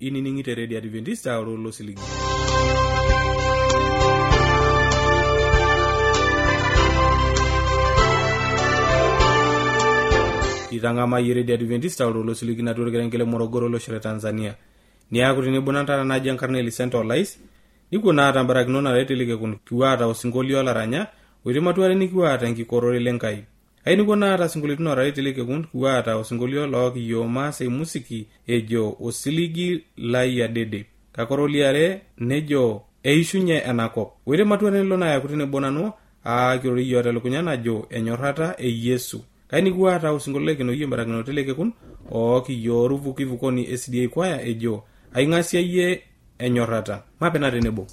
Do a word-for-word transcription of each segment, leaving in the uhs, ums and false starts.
inining'ite Radio Adventista Ololo Siligi. Itangama Radio Adventista Ololo Siligi na turekerengele Morogoro lo shire Tanzania. Ni akuti ni bonantara na Giancarlo Center Lice. Niko na tambara kinona retelike kun kiwata osingolio la ranya, wirimatuare ni kiwata nkikorore lenkai. Aini kona ata singolito na retelike kun kiwata osingolio la kiyo mase musiki ejo osiligi la ya dede. Kakoroliare nejo eishunye anako. Wirimatuare lona ya kutine bonano a kirori yota lukunyana jo enyorata e Yesu. Kaini kiwata osingolio kino yembara kino teleke kun o kiyo ruvu kivukoni S D A kwaya ejo aingasia ye enyorata mapena tenebo.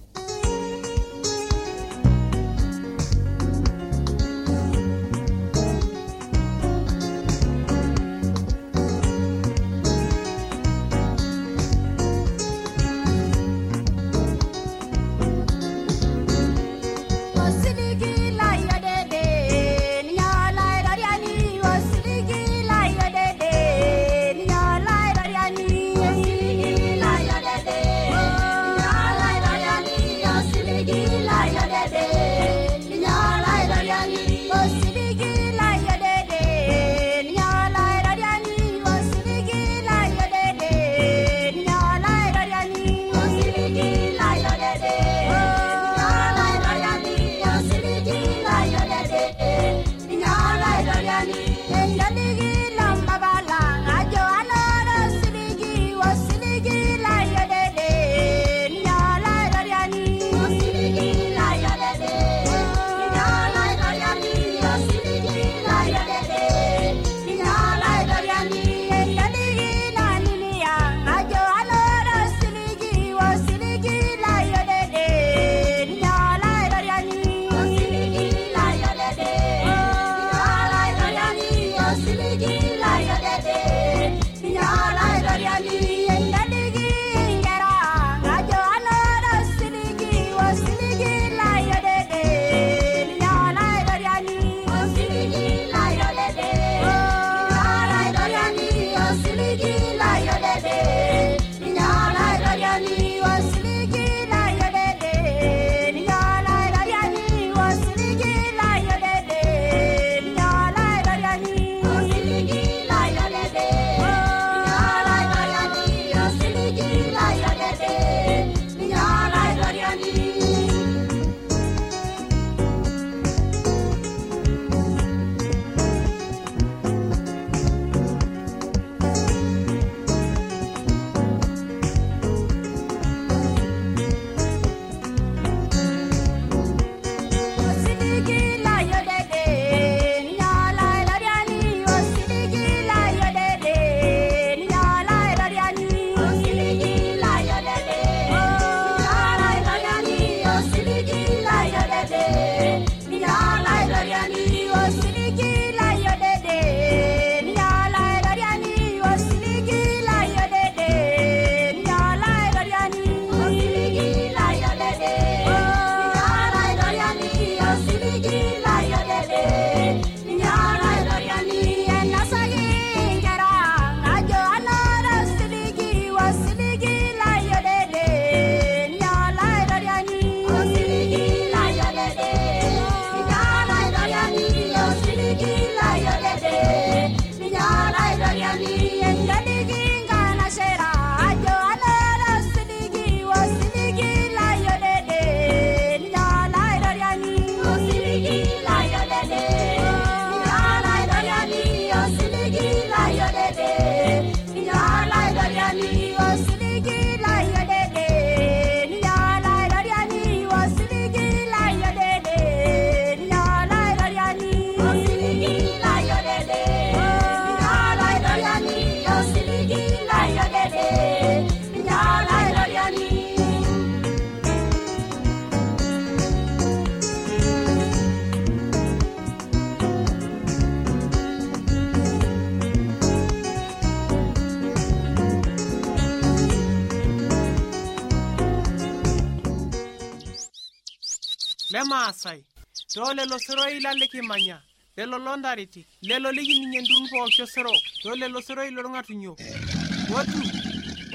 Lema asai to lelo sero ilalle ki manya lelo londariti lelo ligi ninyen dun po sero to lelo sero ilor ngatunyo watu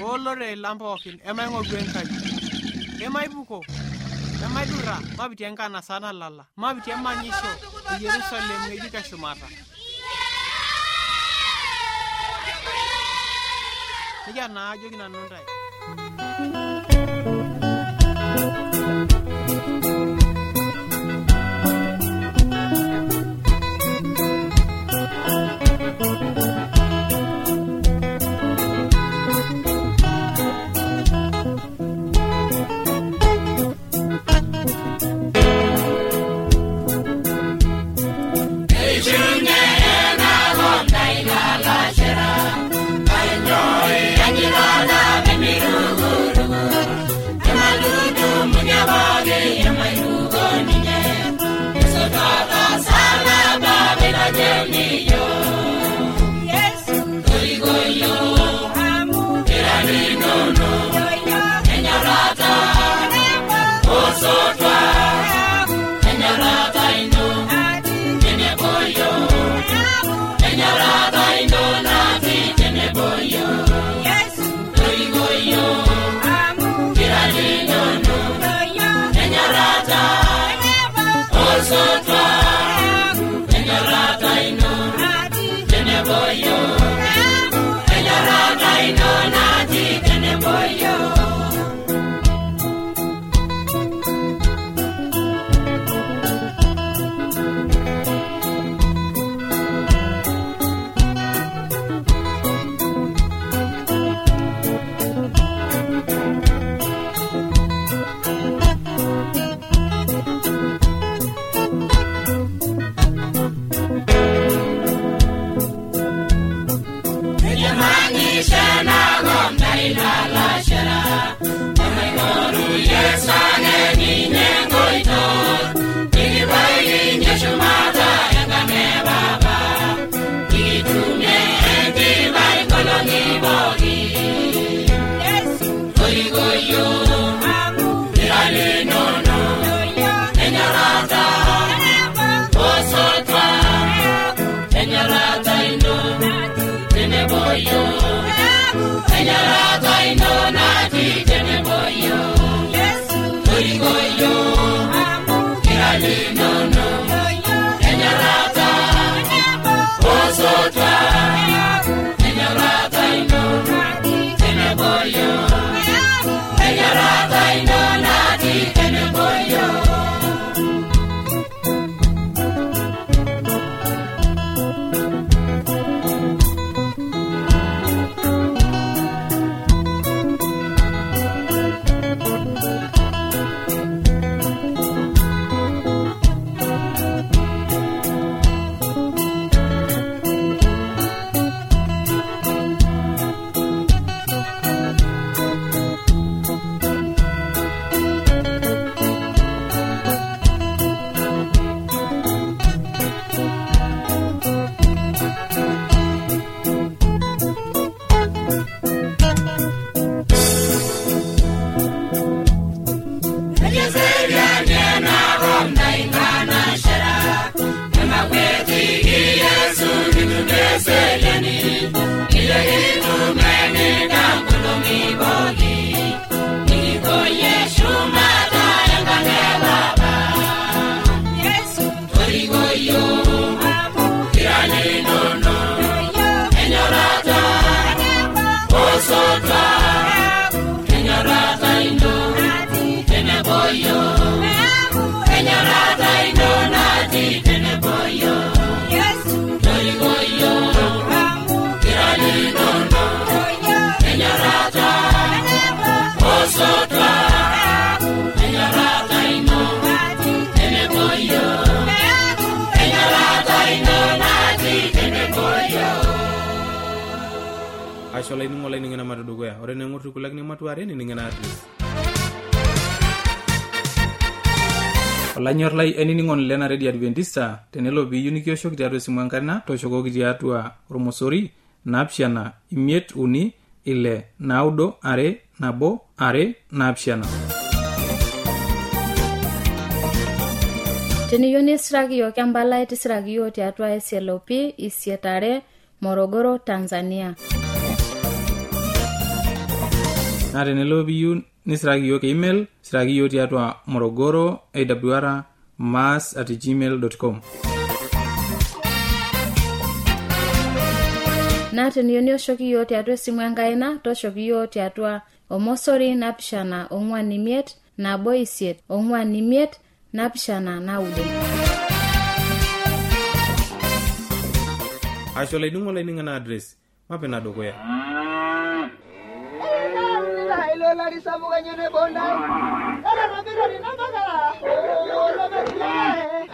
olore lampokin emai ng'oru enkaji emai buko emai dura mabitie enkana sana lala mabitie manyisho Yerusalem ng'ejuk eshumata Nija naa ajoki nanu ntae Aishola ini ngolai ningena matudugo ya ore nengotu kulak ni matuare ni ningena atu Olanyor lai eni ningon lena ready adventista tenelo bi unikio shok tiatua simu enkana toshokoki tiatua ormosori napshana imiet uni ile naudo are nabo are napshana Teniyo nisiraki yo kambala itisiraki yo tiatua S L O P Isietare Morogoro Tanzania na tenelo piyu nisiraki yiok email siraki yiok tiatua morogoro a w r mass at gmail dot com. na teniyieu nioshoki yiok tiatua esimu enkaina tooshoki yiok tiatua omosori napishana ong'uan imiet nabo isiet ong'uan imiet napishana naudo. asho laining'o laining'ana address mapena dukuya ilo la risabuka nyene bonda era rabira ni namagala o la metia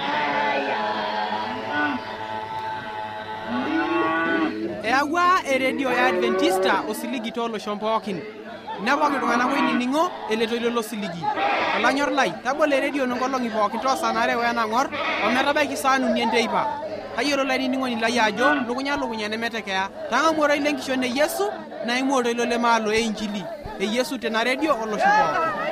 eyawa eredio ya Adventista osiligi tolo shompookin nepoki iltung'anak oinining'o eletoilo lo siligi olanyor lai tabolo eredio nonkolong'i pookin toosanare wenang'or ometabaiki saa uni enteipa kayiolo lainining'oni lai ajo lukunya lukunya nemetekeya tang'amuoroi lenkishon e Yesu naing'uoroi lo lemaalo e injili e Yesu tena redio olosho pookin.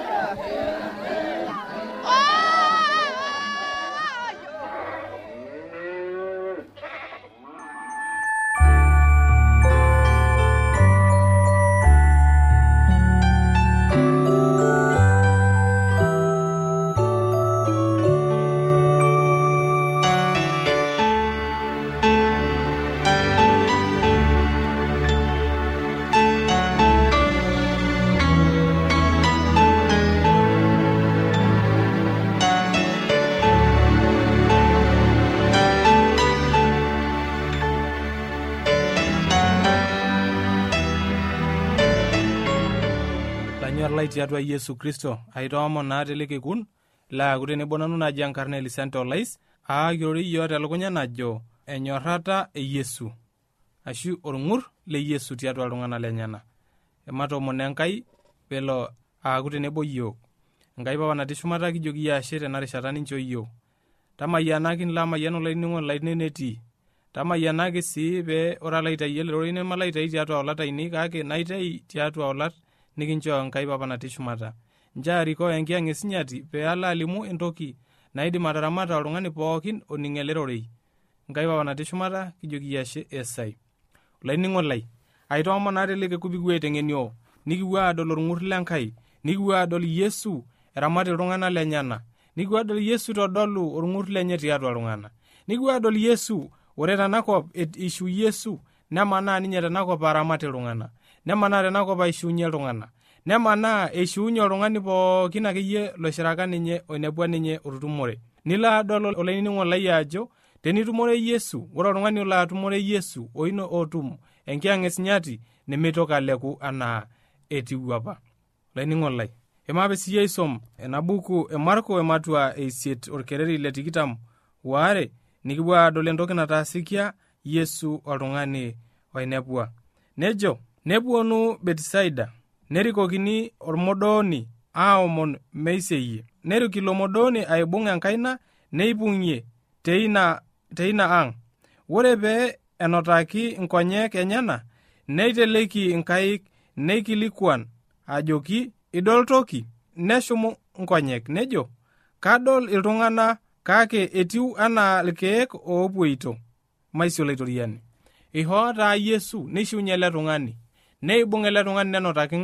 lai tiatua Yesu Kristo aitoomon naa telekekun laaku tenebo nanu naji Enkarna Elisante Olais aakirori yiok telukunya najo enyorrata e Yesu ashu orng'ur le Yesu tiatua iltung'anak lenyana. Ematoomon Enkai pelo aaku tenebo yiok. Enkai papa natii shumata kijoki ashe tena rishata nincho yiok. Tamayianaki lamayiano laining'o laineneti. Tamayianaki sii pee ora laitayie lerori nemalaitai tiatua olat ainei kake naitai tiatua olat nikincho Enkai papa natii shumata. Njaariko enkiang' esinyati pee ala alimu entoki naidim ataramata oltung'ani pookin oning'e lerorei. Enkai papa natii shumata kijoki ashe esai. Laining'o lai aitoomon naa telekekun pikipuo aiteng'enio nikipuo aadol orng'ur lenkai nikipuo aadol Yesu eramat iltung'anak lenyana nikipuo aadol Yesu todolu orng'ur lenye tiatua iltung'anak nikipuo aadol Yesu ore tenakop ishu Yesu nemanaa ninye tenakop aramat iltung'anak nemanaa tenakop aishuunye iltung'anak nemanaa eishuunye oltung'ani pookin akeyie loishiraka ninye oinepua ninye otutumore. Nilo adol olainining'o lai ajo tenitumore Yesu ore oltung'ani olo atumore Yesu oino otum enkiang' esinyati nemeitoki aleku anaa etiu apa. Laining'o lai emape siye isom ena buku e Marko ematua eisiet orkereri le tikitam waare nikipuo adol entoki nataasikia Yesu oltung'ani oinepua. Nejo nepuonu Betisaida nerikokini ormodooni aomon meiseyie nerik ilo modooni aibung' enkaina neipung'ie teina teina ang'. Ore pee enotaki inkonyek enyana neiteleki inkaik neikilikuan ajoki idol toki neshumu nkonyek nejo kadol iltung'ana kake etiu anaa ilkeek oopuoito maisio laitoriani. Ihoo taa Yesu neishuunye ele tung'ani neibung' ele tung'ani nenotaki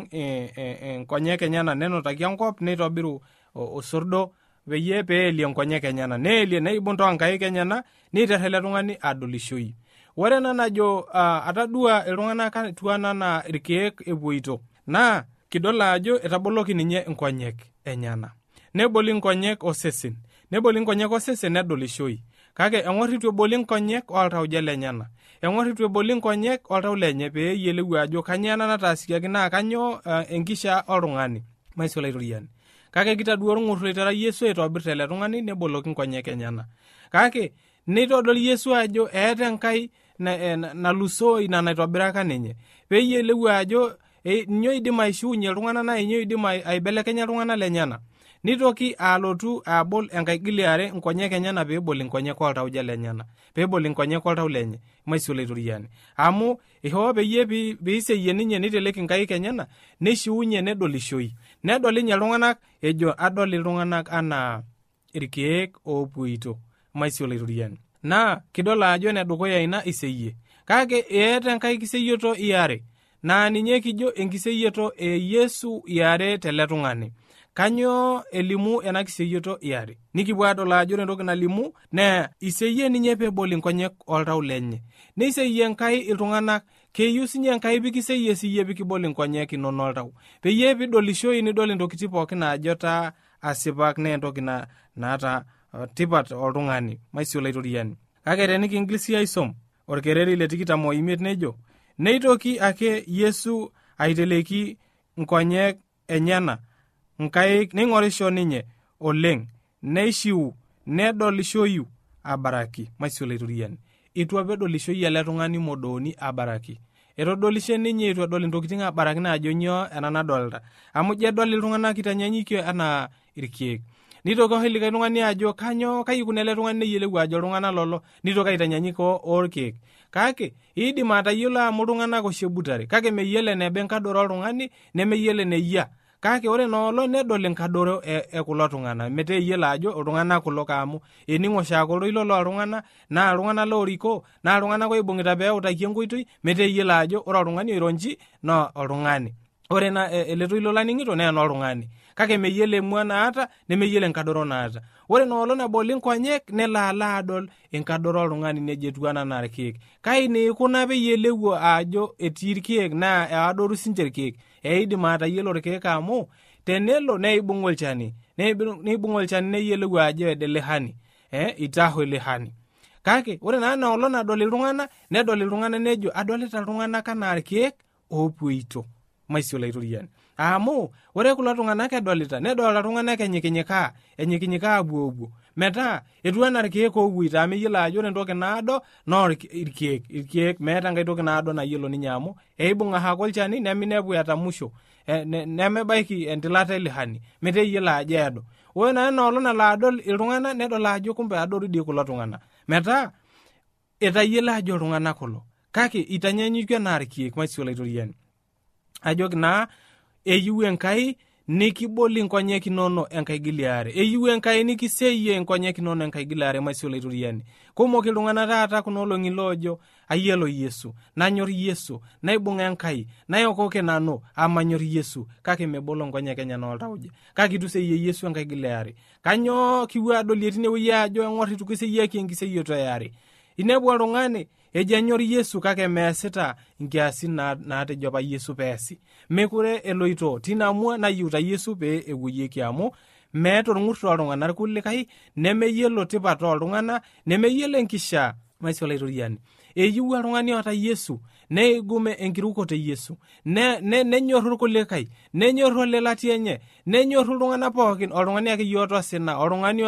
nkonyek enyana nenotaki enkop neitobiru osordo peyie peelie nkonyek enyana neelie neibung' toonkaik enyana neiterr ele tung'ani adolishoi. Ore ena najo uh, atadua iltung'anak etiu anaa irkeek epuoito naa kidol ajo etaboloki ninye nkonyek enyana neboli nkonyek osesen neboli nkonyek osesen nedolishoi kake eng'orr itu eboli nkonyek oltauja lenyana eng'orr itu eboli nkonyek oltau lenye pee eyiolou ajo kanyioo ena nataasikiaki naa kanyioo uh, enkishaa oltung'ani maisio laitoriani kake kitadua orng'urr loitara Yesu aitobirr ele tung'ani neboloki nkonyek enyana kake neitodol Yesu ajo eeta Enkai nalusoo ina naitobiraka ninye pee eyiolou ajo E, ninyo idim aishuunye iltung'anak na ninyo idim aibelekenya iltung'anak lenyana. Nitoki alotu abol enkaigili are nkonyek enyana pee ebol nkonyek oltauja lenyana. Pee ebol nkonyek oltau lenye maisio laitoriani. Amu ihoo peyie peiseyie ninye niteleki nkaik enyana nishuunye nedolishoi. Nedol ninye iltung'anak ejo adol iltung'anak anaa irkeek oopuoito maisio laitoriani. Na kidol ajo ene dukuya ina iseyie. Kake eeta enkai kiseyioto iare. naa ninye kijo enkiseyioto e Yesu iare tele tung'ani. Kanyo elimu ena kiseyioto iare? Nikipuo adol ajo ore entoki nalimu naa iseyie ninye peebol inkonyek oltau lenye. Neiseyie Enkai iltung'anak, keyieu sinye Enkai pikiseyie siyie pikibol inkonyek inonok oltau. Peyie pidolishoyu nidol intokitin pookin naajo taa asipak naa entoki na naata uh, tipat oltung'ani maisio laitoriani. Kake tenikingil sii aisom orkereri le tikitam oimiet nejo, neitoki ake Yesu aiteleki nkonyek enyana nkaik neing'orisho ninye oleng, neishiu nedolishoyu abaraki maisio laitoriani. Itu apa edolishoyu ele tung'ani modooni abaraki. Etodolishe ninye itu edol intokitin abaraki naajo nyoo ena nadolta. Amu je edol iltung'anak itanyanyukie enaa irkeek. Nitoki oshi likae tung'ani ajo kanyo kai ikuna ele tung'ani neyiolou ajo iltung'anak lolo, nitoki aitanyanyuko orkeek. Kake iidim atayiolo amu iltung'anak oshi ebutare, kake meyiolo eneba enkadoro oltung'ani nemeyiolo eneyia. Kake ore noolo nedol enkadoro e, e kulo tung'anak metaa eyiolo ajo iltung'anak kulo kaamu ening'o shaako iltoilo looltung'anak naa iltung'anak loorikoo naa iltung'anak oibung'ita pee eutaki enkoitoi metaa eyiolo ajo ore oltung'ani oironji naa oltung'ani. Ore na ele toilo laning'ito naa enoltung'ani, kake meyiolo emua naata nemeyiolo enkadoro naata. Ore noolo neboli nkonyek nelo alo adol enkadoro oltung'ani nejo etiu enaa irkeek. Kai neikuna peyie eleuo ajo etii irkeek naa eadoru sinche irkeek. Eidim atayiolo irkeek amu tenelo neibung' olchani, neibung' olchani neyiolou ajo edelehani, eh itaho elehani. Kake ore naa noolo nadol iltung'anak, nedol iltung'anak nejo adolita iltung'anak anaa irkeek oopuito. Maisio laitoriani. Amu ore kulo tung'anak edolita, nedolita iltung'anak enyikinyikaa, enyikinyikaa abuobuo. Metaa etiu enaa irkeek oopuito amu eyiolo ajo ore entoki naado naa irkeek, irkeek meeta enkai toki naado nayiolo ninye amu eibung' ahako olchani neminepu etamusho, e, ne, nemebaiki entilata elehani, metaa eyiolo ajo eedo. Ore naa enoolo nalo adol iltung'anak nedol ajo kumbe adoru dii kulo tung'anak. Metaa etayiolo ajo iltung'anak kulo. Kake itanyanyukie enaa irkeek maisio laitoriani. Ajoki naa eyiu Enkai nikiboli inkonyek inonok enkaigili are. Eyiu Enkai nikiseyie inkonyek inonok enkaigili are maisio laitoriani. Kumok iltung'anak taata kuna olong'i loojo ayiolo Yesu, nanyor Yesu, naibung'a Enkai, nayokoke nanu amanyor Yesu, kake mebolo nkonyek enyenak oltauja. Kake itu seyie Yesu enkaigili are. Kanyoo kipuo adolie tinewueji ajo eng'or itu kiseyieki enkiseyioto eare. Inepu oltung'ani ejo enyor Yesu kake meesita nkiasin naatejo apa Yesu peesi. Mekure eloito tinamua nayieuta Yesu pee epuoyieki amu meeta orng'urto oltung'anak kulikae nemeyiolo tipat oltung'anak, nemeyiolo enkishaa maisio laitoriani. Eyieu oltung'ani oota Yesu neigume enkirukoto e Yesu, ne, ne nenyorru irkulikae, nenyorru olelati enye, nenyorru iltung'anak pookin, oltung'ani akeyie oota osina, oltung'ani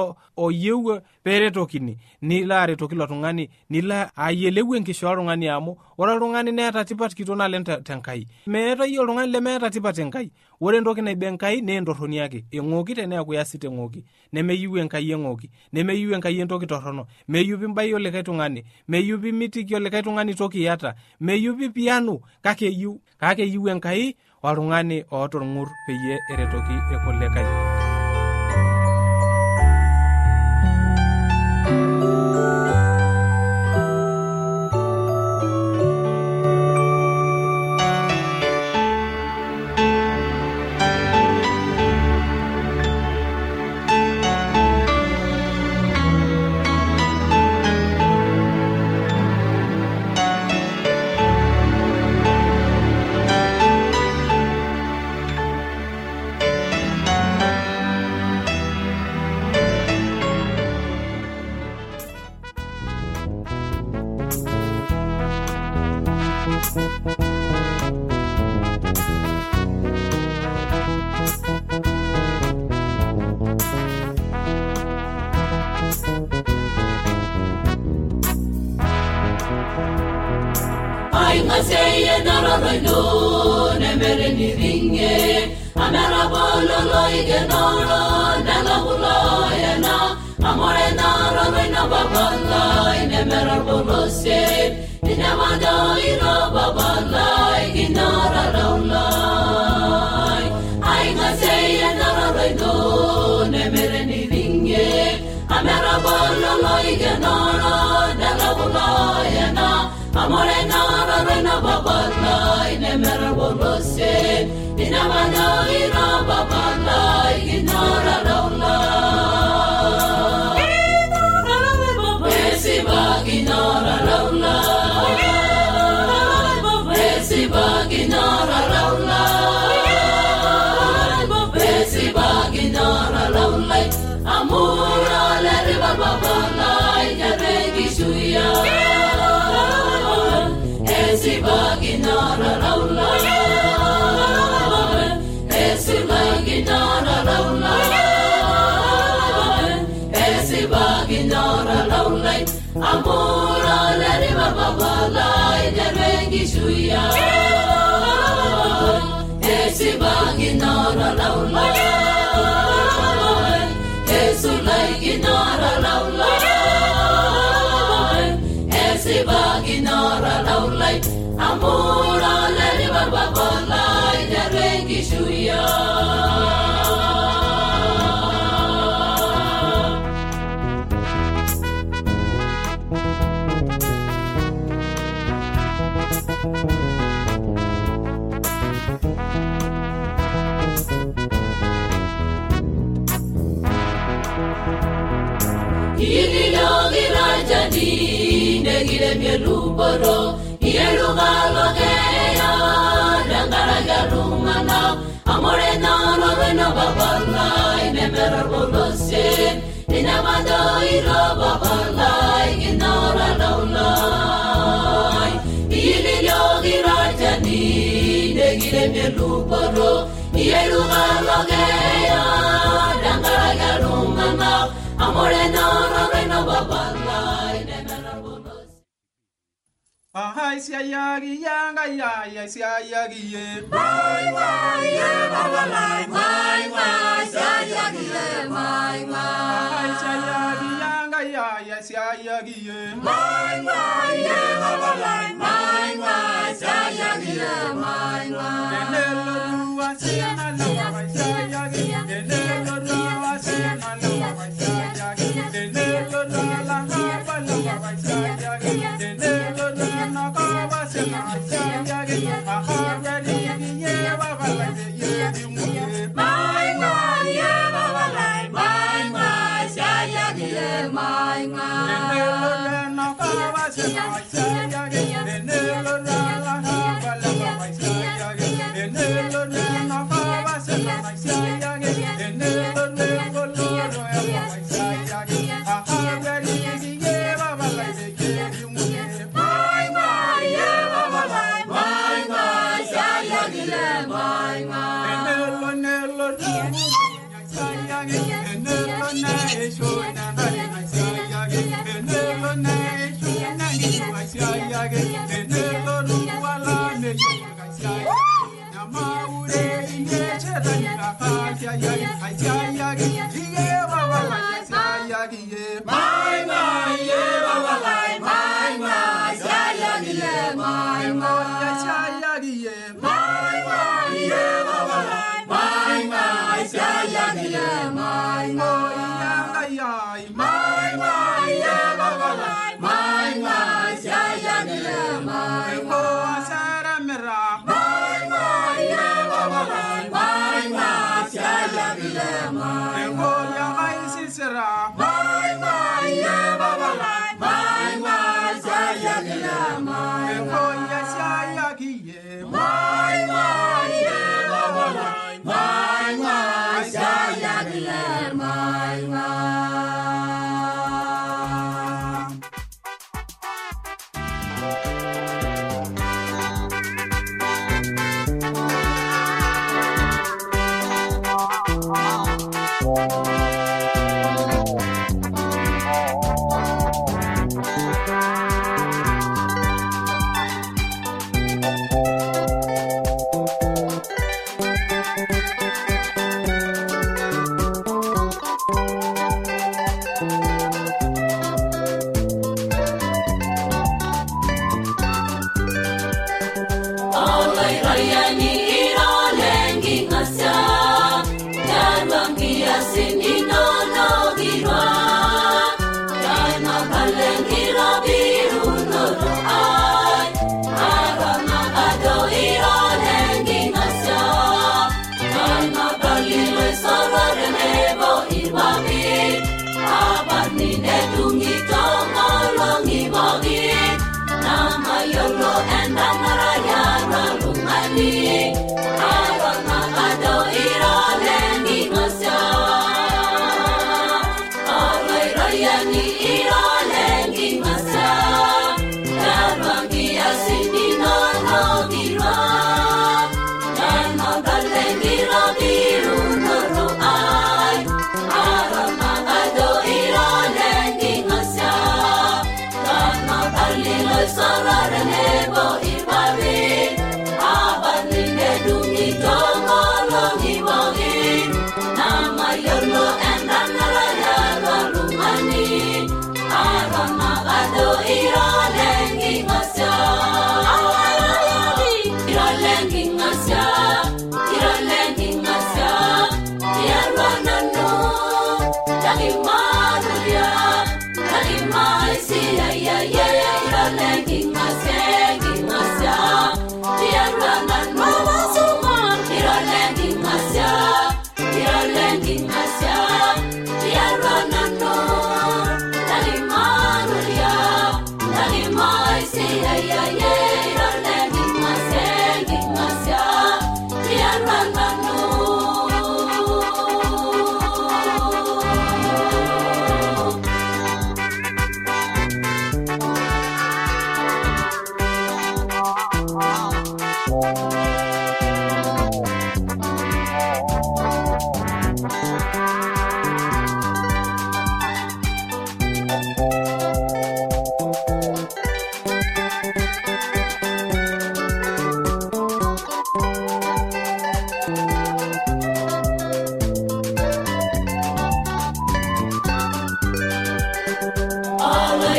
oyieu peeretokini, nilo aretoki ilo tung'ani, nilo ayiolou enkishaa oltung'ani amu ore oltung'ani neeta tipat kitok naleng tenkai. Meetai oltung'ani lemeeta tipat enkai. Ore entoki naiba Enkai naa entorroni ake, eng'oki teneeku iasita eng'oki, nemeyieu Enkai eng'oki, nemeyieu Enkai entoki torrono, meyieu pimbaie olikae tung'ani, meyieu pimitiki olikae tung'ani toki iyata, meyieu pipianu, kake eyieu kake eyieu Enkai oltung'ani oota orng'ur peyie eretoki irkulikae. Maseye nararayno nemere niringe amara bolo loige noro nala bulayana amore nararayno babalay nemere bolose inamada iro babalay inara raulay ay maseye nararayno nemere niringe amara bolo loige noro nala bulayana amore nara rena babalay nemera bolose inamano ira babala ignora laula esiba ignora laula esiba ignora laula esiba ignora laula amura le riba babala ignore suya esiba ignora laula esiba ignora laula esiba ignora laula amura le riba babala ignore suya esiba ignora laula esiba ignora laula esiba ignora laula amura le riba babala ignore suya jadi negile mieluboro yelugalo geya dangara galumana amore nano reno babala inemera bolose inamado iro babala ignora laula yililo gira jadi negile mieluboro yelugalo geya dangara galumana amore nano reno babala Ahai siayagi yanga ya ya siayagi ye mai mai ye baba lai mai mai siayagi ye mai mai Ahai siayagi yanga ya ya siayagi ye mai mai ye baba lai mai mai siayagi ye mai mai Enelo ruwa siana lawa siayagi Enelo ruwa siana lawa siayagi Enelo ruwa la haba lawa siayagi Enelo mai mai ye baba lai mai mai siayagi ye mai mai Enelo na kawa siayagi Enelo la haba lawa siayagi Enelo na kawa siayagi Enelo na goloro ya siayagi Ahagari ye baba lai mai mai ye baba lai mai mai siayagi ye mai mai Enelo nelo siayagi Enelo na esho na na siayagi Enelo na esho na siayagi Enelo ruwala me siayagi Namaure inge chetani ka siayagi siayagi ye baba lai siayagi ye mai mai ye baba lai mai mai siayagi ye mai mai siayagi ye mai mai ye baba lai mai mai siayagi ye mai mai Ayai mai mai ye baba lai mai mai siayagi ye mai ko asara mera mai mai ye baba lai mai mai siayagi ye mai ko ya ai sisera mai mai ye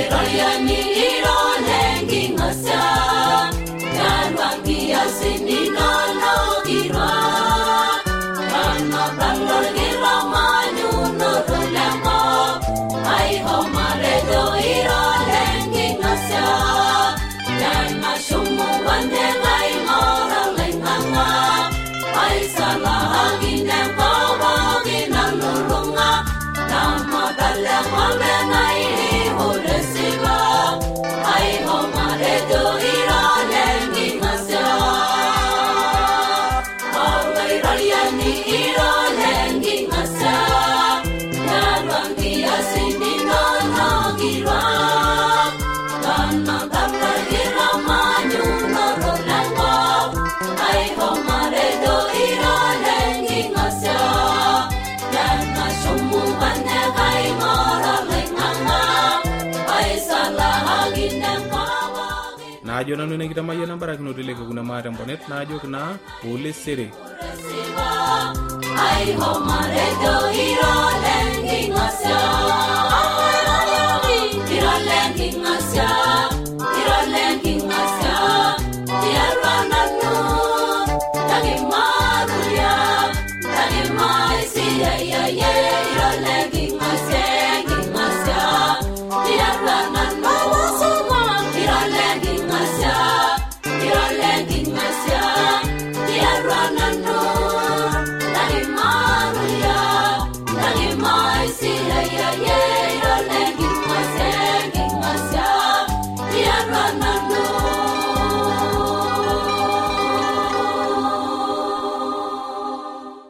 Rayani iro lengi ngasa Yanwangi asini nono ira Kana balor ira manyu noro lemo Ai homare do iro lengi ngasa Yana shumu wande ngai mora lenganga Ai salahagi nemba wagi nalurunga Nama dale wale ngai uresiva Ai homare do iro lengi ngasa Awai raliani iro lengi ngasa Yarwangi asini nono gira Kana kaka gira manyu noro lengo Ai homare do iro lengi ngasa Yana shumu bane gai mora lenganga Ai salahagi nemba najo nanu ne kita mayana barakino dileke kuna mata mbonet najo kuna ole sere Ai homare do iro lengi ngasa